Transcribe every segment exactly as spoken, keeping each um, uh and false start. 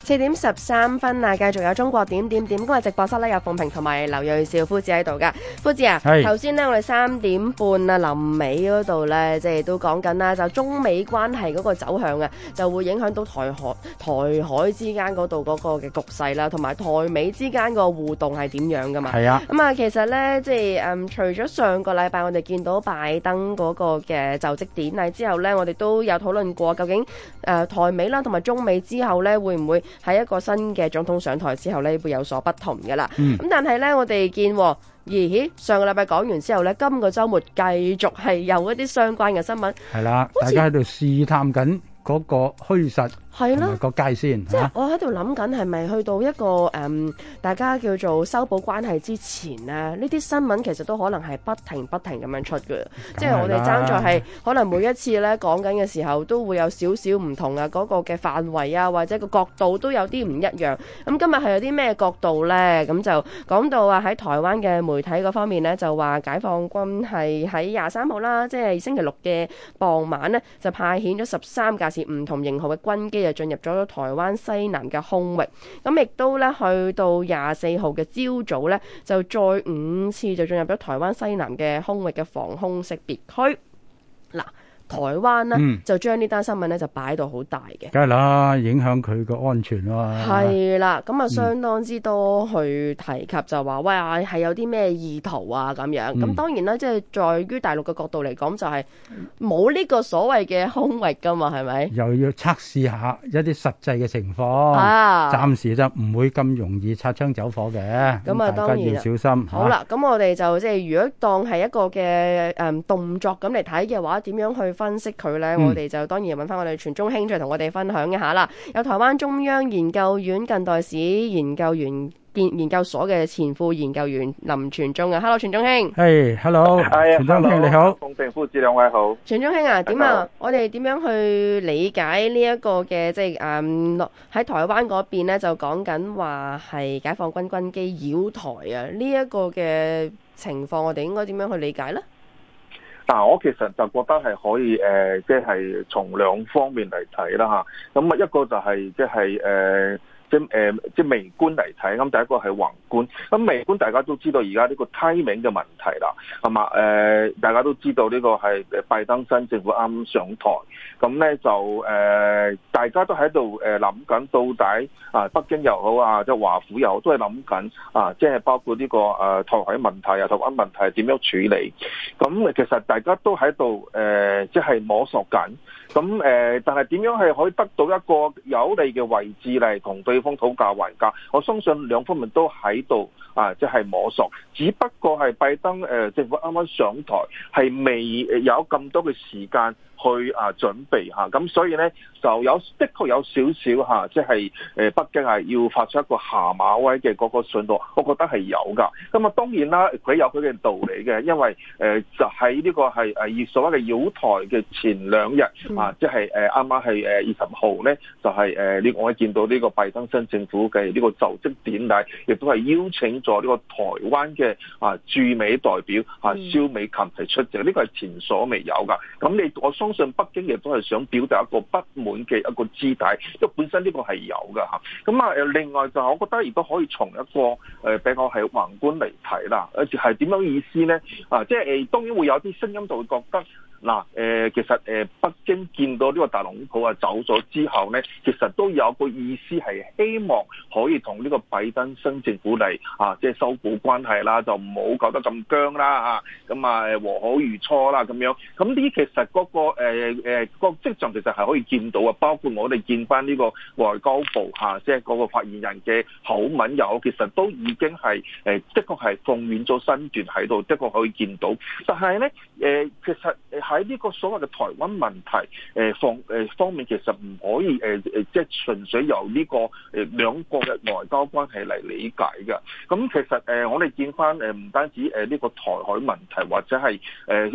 四點十三分啊，繼續有中國點點點。今日直播室咧有鳳萍同埋劉銳紹夫子喺度噶。夫子啊，頭先呢，我哋三點半啊臨尾嗰度咧，即係都講緊啦，就中美關係嗰個走向啊，就會影響到台海台海之間嗰度嗰個嘅局勢啦，同埋台美之間個互動係點樣噶嘛？係啊。咁啊，其實咧，即係誒，除咗上個禮拜我哋見到拜登嗰個嘅就職典禮之後咧，我哋都有討論過究竟誒、呃、台美啦同埋中美之後咧會唔會喺一個新嘅總統上台之後咧會有所不同嘅啦。咁、嗯、但係咧我哋見咦上個禮拜講完之後咧，今個週末繼續係有一啲相關嘅新聞。係啦，大家喺度試探緊嗰個虛實係啦個界線。即係我喺度諗緊係咪去到一個誒、嗯、大家叫做修補關係之前咧，呢啲新聞其實都可能係不停不停咁樣出嘅。即係我哋爭在係可能每一次咧講緊嘅時候都會有少少唔同啊，嗰、嗰個嘅範圍啊或者個角度都有啲唔一樣。咁今日係有啲咩角度咧？咁就講到啊喺台灣嘅媒體嗰方面咧，就話解放軍係喺廿三號啦，即係星期六嘅傍晚咧，就派遣咗十三架次唔同型號嘅軍機啊，進入咗台灣西南嘅空域。咁亦都咧去到廿四號嘅朝早咧，就再五次就進入咗台灣西南嘅空域嘅防空識別區。嗱，台灣呢、嗯、就將呢單新聞咧就擺到好大嘅， 梗係啦，影響佢個安全啊。 係啦，咁啊相當之多去提及就話、嗯、喂係有啲咩意圖啊咁樣。咁、嗯、當然啦，即係在於大陸嘅角度嚟講，就係冇呢個所謂嘅空域噶嘛，係咪？又要測試下一啲實際嘅情況，啊，暫時就唔會咁容易擦槍走火嘅。咁啊，當然要小心。 好啦，咁、啊、我哋就即係如果當係一個嘅誒、嗯、動作咁嚟睇嘅話，點樣去分析佢呢？嗯、我哋就當然揾翻我哋全中興再同我哋分享一下啦。有台灣中央研究院近代史研究員研究所嘅前副研究員林全忠啊 ，Hello 全中興。 係、hey,，Hello，全中興你好。 鳳萍夫子兩位好。 全中興啊，點啊？我哋點樣去理解呢一個嘅即係誒喺台灣嗰邊咧就講緊話係解放軍軍機繞台啊？呢、這、一個嘅情況，我哋應該點樣去理解咧？ 嗱，我其實就覺得係可以誒，即係從兩方面嚟睇啦嚇。咁啊，一個就係即係誒。即係誒，即係微觀嚟睇，咁第一個係宏觀。咁微觀大家都知道而家呢個 timing 嘅問題啦，係嘛？誒、呃，大家都知道呢個係拜登新政府啱上台，咁咧就誒、呃，大家都喺度誒諗緊到底啊，北京又好啊，即係華府又好，都係諗緊啊，即係包括呢、這個誒、呃、台海問題啊、台灣問題點樣處理。咁其實大家都喺度誒，即係摸索緊。咁誒、呃，但係點樣係可以得到一個有利嘅位置嚟同對方討價還價？我相信兩方面都喺度啊，即係摸索。只不過係拜登誒、呃、政府啱啱上台，係未有咁多嘅時間去啊準備嚇，咁所以咧就有的確有少少嚇，即係誒北京係要發出一個下馬威嘅嗰個信號，我覺得係有㗎。咁啊當然啦，佢有佢嘅道理嘅，因為誒、呃、就喺呢個係誒所謂嘅繞台嘅前兩日、嗯、啊，即係誒啱啱係誒二十號咧，就係誒呢我見到呢個拜登新政府嘅呢個就職典禮，亦都係邀請咗呢個台灣嘅啊駐美代表啊蕭美琴係出席，呢、這個係前所未有㗎。咁你我相信北京亦都係想表達一個不滿嘅一個姿態，因為本身呢個係有㗎嚇。咁啊，另外就我覺得亦都可以從一個誒比較係宏觀嚟睇啦，誒係點樣意思咧？啊，即係誒當然會有啲聲音就會覺得。嗱，誒其實誒北京見到呢個特朗普啊走咗之後咧，其實都有個意思係希望可以同呢個拜登新政府嚟啊，即係修補關係啦，就唔好搞得咁僵啦嚇，咁啊和好如初啦咁樣。咁呢啲其實嗰個誒誒個跡象其實係可以見到啊，包括我哋見翻呢個外交部嚇，即係嗰個發言人嘅口吻又好，其實都已經係誒的確係放軟咗身段喺度，的確可以見到。但係咧誒，其實誒。喺呢個所謂嘅台灣問題誒方誒方面，其實唔可以誒誒，即係純粹由呢個誒兩國嘅外交關係嚟理解嘅。咁其實誒，我哋見翻誒唔單止誒呢個台海問題，或者係誒誒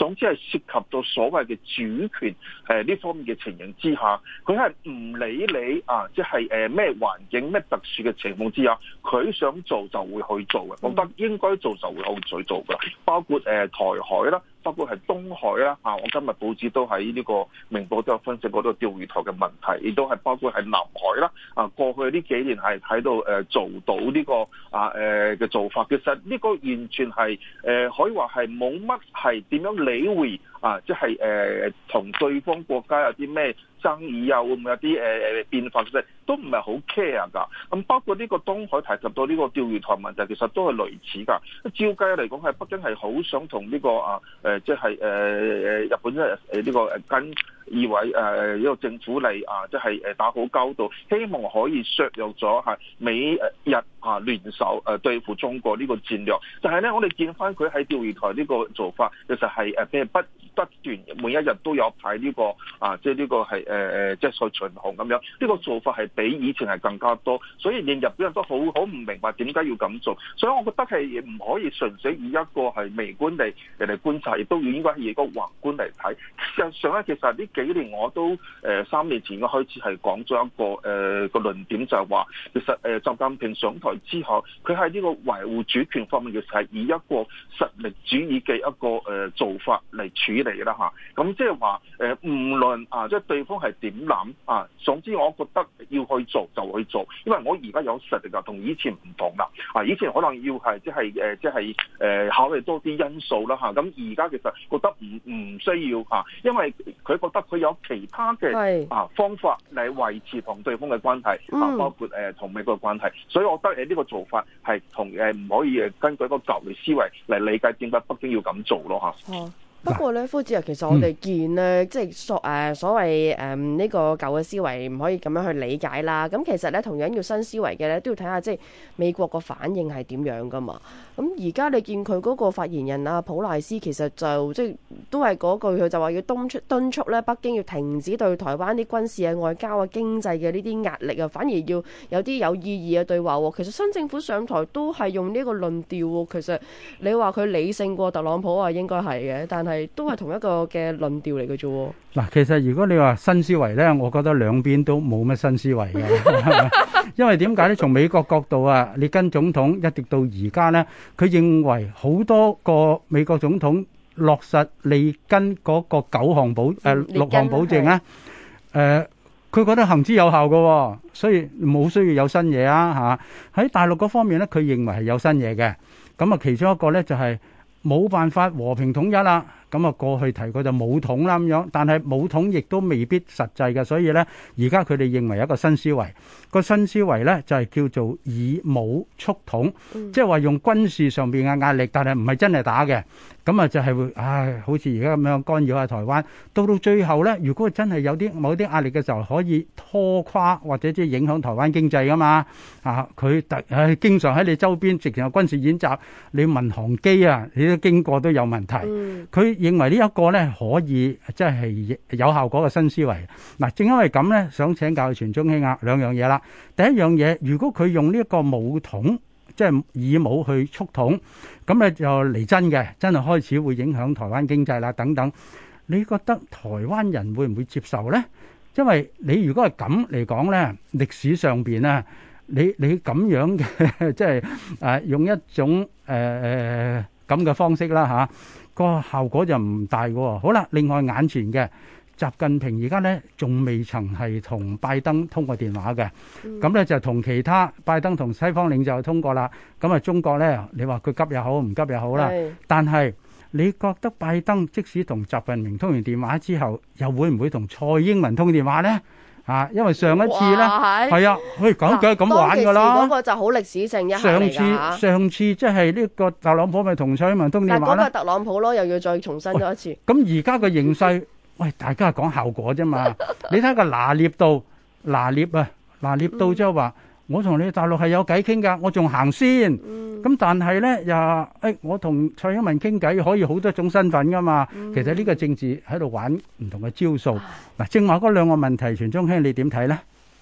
總之係涉及到所謂嘅主權誒呢方面嘅情形之下，佢係唔理你啊，即係誒咩環境咩特殊嘅情況之下，佢想做就會去做嘅。我覺得應該做就會去做㗎，包括誒、呃、台海啦。包括係東海啦，啊！我今日報紙都喺呢個明報都有分析過呢個釣魚台嘅問題，亦都係包括係南海啦，啊！過去呢幾年係喺度誒做到呢、這個啊誒嘅、呃、做法，其實呢個完全係誒、呃、可以話係冇乜係點樣理會啊，即係誒同對方國家有啲咩爭議啊，會唔會有啲誒誒變化嘅，都唔係好 care 㗎。咁包括呢個東海提及到呢個釣魚台問題，其實都係類似㗎。照計嚟講，係北京係好想同呢、這個啊誒，即係誒誒日本咧誒呢個誒跟以為誒呢個政府嚟啊，即係誒打好交道，希望可以削弱咗係美日啊聯手誒對付中國呢個戰略。但係咧，我哋見翻佢喺釣魚台呢個做法，其實係誒咩不不斷每一日都有派呢、這個啊，即係呢個係誒誒即係再巡航咁樣。呢、這個做法係比以前係更加多，所以連日本人都好好唔明白點解要咁做。所以我覺得係唔可以純粹以一個係微觀嚟嚟觀察，亦都應該係以一個宏觀嚟睇。事實上咧，其實呢幾年我都誒、呃、三年前嘅開始係講咗一個誒、呃、個論點，就係話其實誒、呃、習近平上台之後，佢喺呢個維護主權方面，其實係以一個實力主義嘅一個誒、呃、做法嚟處理啦嚇。咁即係話誒，無論啊，即係對方係點諗啊，總之我覺得要去做就去做，因為我而家有實力啊，同以前唔同啦。啊，以前可能要係即係誒即係誒考慮多啲因素啦嚇。咁而家其實覺得唔唔需要嚇，因為佢覺得佢有其他嘅啊方法嚟維持同對方嘅關係啊，包括誒同美國嘅關係。所以我覺得誒呢個做法係同誒唔可以誒根據一個舊嘅思維嚟理解點解北京要咁做咯嚇。 嗯不過咧，夫子啊，其實我哋見咧，嗯、即係所誒所謂誒呢個舊嘅思維唔可以咁樣去理解啦。咁其實咧，同樣要新思維嘅咧，都要睇下即係美國個反應係點樣噶嘛。咁而家你見佢嗰個發言人啊，普賴斯其實就即係都係嗰句，佢就話要敦促敦促咧，北京要停止對台灣啲軍事啊、外交啊、經濟嘅呢啲壓力啊，反而要有啲有意義嘅對話。其實新政府上台都係用呢個論調。其實你話佢理性過特朗普啊，應該係嘅，但係係都係同一個嘅論調嚟嘅啫。 嗱，其實如果你話新思維咧，我覺得兩邊都冇乜新思維嘅，因為點解咧？從美國角度啊，列根總統一直到而家咧，佢認為好多個美國總統落實列根嗰個九項保誒六項保證咧，誒，佢覺得行之有效嘅，所以冇需要有新嘢啊嚇。喺大陸嗰方面咧，佢認為係有新嘢嘅。咁啊，其中一個咧就係冇辦法和平統一啦。咁啊，過去提過就武統啦咁樣，但係武統亦都未必實際嘅，所以咧，而家佢哋認為一個新思維，個新思維咧就係叫做以武促統，即係話用軍事上邊嘅壓力，但係唔係真係打嘅，咁啊就係會，唉，好似而家咁樣干擾下台灣，到到最後咧，如果真係有啲某啲壓力嘅時候，可以拖垮或者即係影響台灣經濟噶嘛，啊，佢特唉經常喺你周邊直情有軍事演習，你民航機啊，你都經過都有問題，佢認為呢一個咧可以即係有效果嘅新思維。嗱，正因為咁咧，想請教傳中興啊兩樣嘢啦。第一樣嘢，如果佢用呢一個武統，即係以武去促統，咁咧就嚟真嘅，真係開始會影響台灣經濟啦等等。你覺得台灣人會唔會接受咧？因為你如果係咁嚟講咧，歷史上邊啊，你你咁樣嘅即係誒用一種誒誒咁嘅方式啦嚇。個效果就唔大嘅。好啦，另外眼前嘅習近平而家咧仲未曾係同拜登通過電話嘅，咁咧就同其他拜登同西方領袖通過啦。咁啊，中國咧，你話佢急又好，唔急又好啦。但係你覺得拜登即使同習近平通完電話之後，又會唔會同蔡英文通電話咧？啊，因為上一次咧係啊，佢講嘅咁玩噶啦。 嗰個就好歷史性一下嚟㗎。 上次上次即係呢個特朗普咪同蔡英文通電話咧？ 但係嗰個特朗普咯，又要再重申咗一次。 咁而家個形勢，喂，大家係講效果啫嘛。你睇個拿捏度，拿捏啊，拿捏到即係話，我同你大陸係有偈傾㗎，我仲行先。咁但係咧又誒，我同蔡英文傾偈可以好多種身份㗎嘛。其實呢個政治喺度玩唔同嘅招數。嗱，正話嗰兩個問題，傳中興你點睇咧？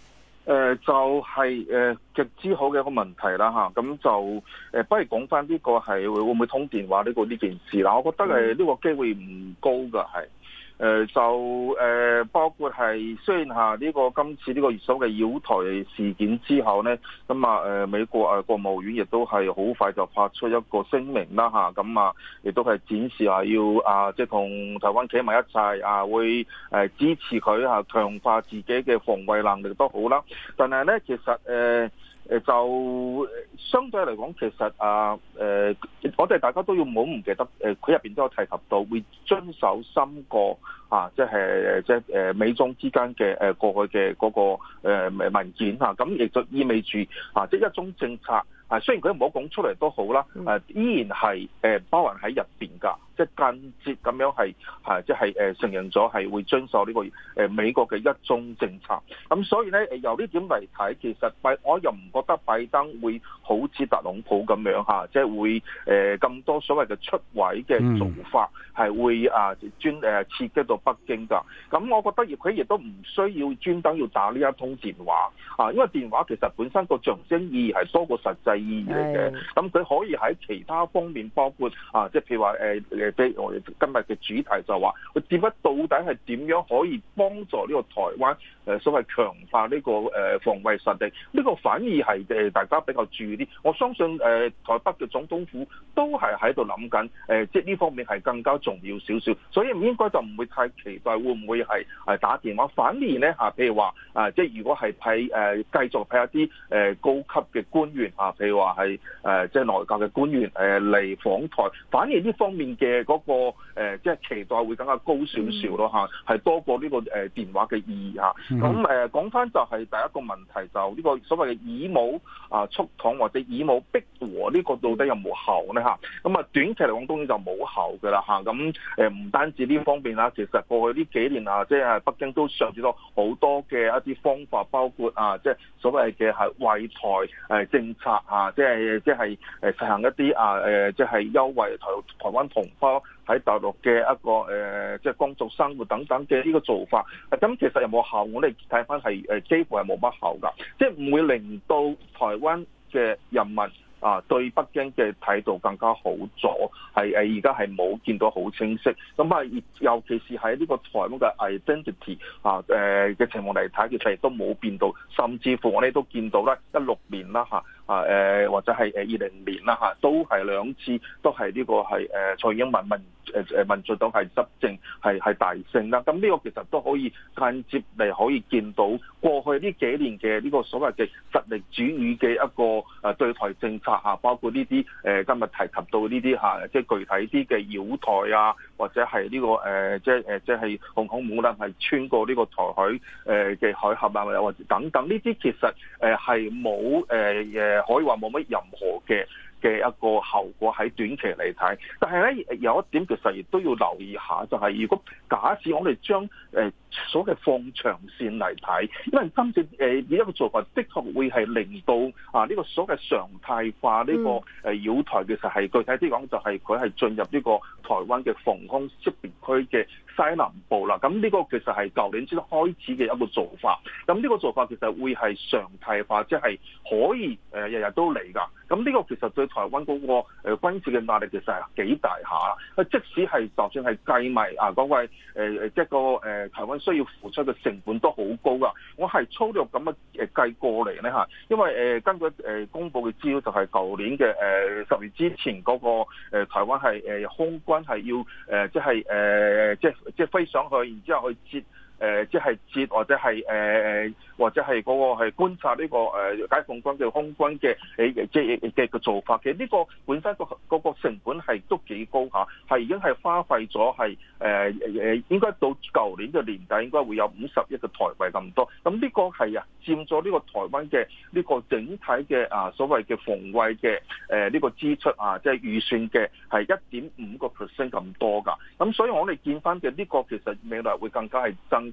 誒就係誒極之好嘅一個問題啦嚇，咁就誒不如講翻呢個係會會唔會通電話呢個呢件事啦？我覺得誒呢個機會唔高㗎係。誒、呃、就誒、呃、包括係雖然下呢個今次呢個所謂嘅擾台事件之後呢，咁啊誒美國啊國務院亦都係好快就發出一個聲明啦嚇，咁啊亦都係展示啊要啊即係同台灣企埋一齊啊，會誒支持佢啊強化自己嘅防衛能力都好啦。但係呢，其實誒。呃誒就相對嚟講，其實啊誒、呃，我哋大家都要唔好唔記得，誒佢入邊都有提及到會遵守三個啊，即係即係誒美中之間嘅誒過去嘅嗰個誒文件嚇，咁亦就意味住啊，即係一種政策啊，雖然佢唔好講出嚟都好啦，誒依然係誒包含喺入邊㗎。即係間接咁樣係係即係誒承認咗係會遵守呢個誒美國嘅一中政策，咁所以咧由呢點嚟睇，其實拜我又唔覺得拜登會好似特朗普咁樣嚇，即係會誒咁多所謂嘅出位嘅做法係會啊專誒刺激到北京㗎。咁我覺得亦佢亦都唔需要專登要打呢一通電話啊，因為電話其實本身個象徵意義係多過實際意義嚟嘅。咁佢可以喺其他方面，包括啊即係譬如話誒誒。我哋今日嘅主題就話，佢點解到底係點樣可以幫助呢個台灣誒所謂強化呢個誒防衛實力？呢個反而係誒大家比較注意啲。我相信誒台北嘅總統府都係喺度諗緊誒，即係呢方面係更加重要少少。所以唔應該就唔會太期待會唔會係誒打電話。反而咧嚇，譬如話啊，即係如果係派誒繼續派一啲誒高級嘅官員啊，譬如話係誒即係內閣嘅官員誒嚟訪台，反而呢方面嘅嗰個誒即係期待會更加高少少咯嚇，係多過呢個誒電話嘅意義嚇。咁誒講翻就係第一個問題，就呢個所謂嘅以武啊促統或者以武逼和呢個到底有冇效咧嚇？咁啊短期嚟講當然就冇效㗎啦嚇。咁誒唔單止呢方面啦，其實過去呢幾年啊，即係北京都嘗試咗好多嘅一啲方法，包括啊即係所謂嘅係惠台誒政策啊，即係即係誒實行一啲啊誒即係優惠台台灣同胞喺大陸嘅一個誒，即係工作生活等等嘅呢個做法，咁其實有冇效？我哋睇翻係誒，幾乎係冇乜效㗎，即係唔會令到台灣嘅人民啊對北京嘅態度更加好咗，係誒而家係冇見到好清晰。咁啊，尤其是喺呢個台灣嘅 identity 啊誒嘅情況嚟睇，其實亦都冇變到，甚至乎我哋都見到咧一六年啦嚇。啊誒或者係誒二零年啦嚇，都係兩次都係呢個係誒蔡英文民誒誒民進黨係執政係係大勝啦。咁呢個其實都可以間接嚟可以見到過去呢幾年嘅呢個所謂嘅實力主義嘅一個誒對台政策嚇，包括呢啲誒今日提及到呢啲嚇，即係具體啲嘅擾台啊，或者係呢個誒即係誒即係航空母艦係穿過呢個台海誒嘅海峽啊，或者等等呢啲其實誒係冇誒誒。可以話冇乜任何嘅嘅一個後果喺短期嚟睇，但係咧有一點其實亦都要留意下，就係、是、如果假設我哋將誒所謂放長線嚟睇，因為今次誒呢一個做法的確會係令到啊呢個所謂常態化呢個誒擾台，其實係具體啲講就係佢係進入呢個台灣嘅防空識別區嘅西南部啦。咁呢個其實係舊年先開始嘅一個做法，咁呢個做法其實會係常態化，即係可以誒日日都嚟㗎。咁呢個其實對台灣嗰個誒軍事嘅壓力其實係幾大下，即使係就算係計埋啊嗰個誒誒即係個誒台灣需要付出嘅成本都好高噶。我係粗略咁樣誒計過嚟咧嚇，因為誒根據誒公佈嘅資料就係舊年嘅誒十月之前嗰個誒台灣係誒空軍係要誒即係誒即係即係飛上去，然之後去接。誒即係接或者係誒誒或者係嗰個係觀察呢個誒解放軍嘅空軍嘅誒即係嘅嘅做法嘅，呢個本身個嗰個成本係都幾高下，係已經係花費咗係誒誒應該到舊年嘅年底應該會有五十億嘅台幣咁多，咁呢個係啊佔咗呢個台灣嘅呢個整體嘅啊所謂嘅防衛嘅誒呢個支出啊，即係預算嘅係一點五個 percent 咁多㗎，咁所以我哋見翻嘅呢個其實未來會更加係增加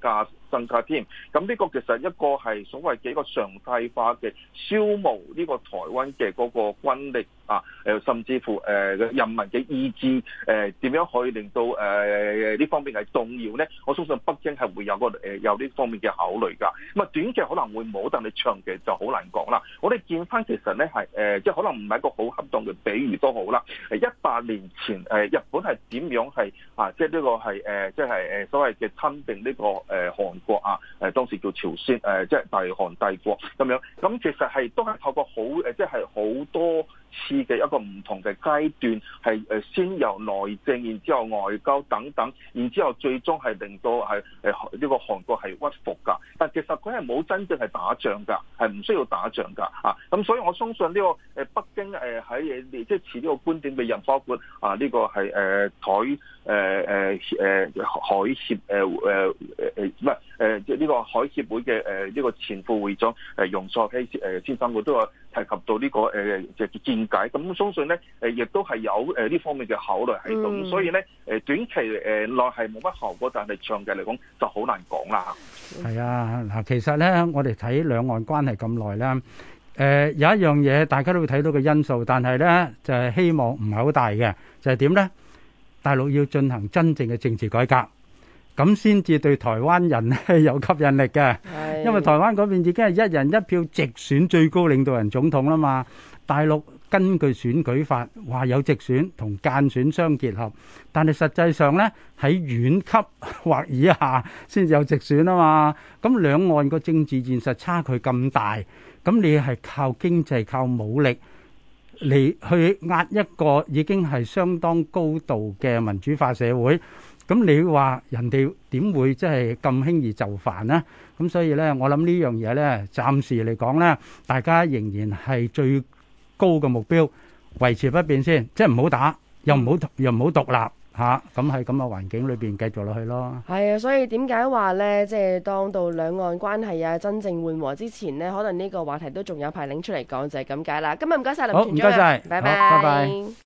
增加添。咁呢個其實一個係所謂嘅一個常態化嘅消磨呢個台灣嘅嗰個軍力啊，誒甚至乎誒、呃、人民嘅意志誒點、呃、樣可以令到誒呢、呃、方面係動搖咧？我相信北京係會有個誒、呃、有呢方面嘅考慮㗎。咁啊短期可能會冇，但係長期就好難講啦。我哋見翻其實咧係誒即係可能唔係一個好恰當嘅比喻都好啦。誒一百年前誒、呃、日本係點樣係啊？即係呢個係誒即係誒所謂嘅吞併呢個誒韓國啊，誒當時叫朝鮮誒即係大韓帝國咁樣。咁其實係都係透過好誒即係好多次嘅一個唔同嘅階段，係誒先由內政，然之後外交等等，然之後最終係令到係誒呢個韓國係屈服㗎。但其實佢係冇真正係打仗㗎，係唔需要打仗㗎啊！咁所以我相信呢個誒北京誒喺即係持呢個觀點嘅人，包括啊呢個係誒台誒誒誒海協誒誒誒唔係誒即係呢個海協會嘅誒呢個前副會長誒容碩熙誒先生，佢都有提及到呢個誒嘅見解。咁相信咧誒亦都係有誒呢方面嘅考慮喺度。咁、嗯、所以咧誒短期誒內係冇乜效果，但係長期嚟講就好難講啦。 係啊，嗱，其實咧我哋睇兩岸關係咁耐啦，誒有一樣嘢大家都會睇到嘅因素，但係咧就係希望唔係好大嘅，就係點咧？大陸要進行真正嘅政治改革，咁先至對台灣人咧有吸引力嘅。因為台灣嗰邊已經係一人一票直選最高領導人總統啦嘛，大陸根據選舉法話有直選同間選相結合，但係實際上咧喺縣級或以下先至有直選啊嘛。咁兩岸個政治現實差距咁大，咁你係靠經濟靠武力嚟去壓一個已經係相當高度嘅民主化社會，咁你話人哋點會即係咁輕易就範呢？咁所以呢，我諗呢樣嘢呢，暫時嚟講呢，大家仍然係最高嘅目標維持不變先，即係唔好打，又唔好又唔好獨立嚇，咁喺咁嘅環境裏邊繼續落去咯。係啊，所以點解話呢？即係當到兩岸關係啊真正緩和之前呢，可能呢個話題都仲有排拎出嚟講，就係咁解啦。今日唔該曬林全章， 好唔該曬， 拜拜。 拜拜。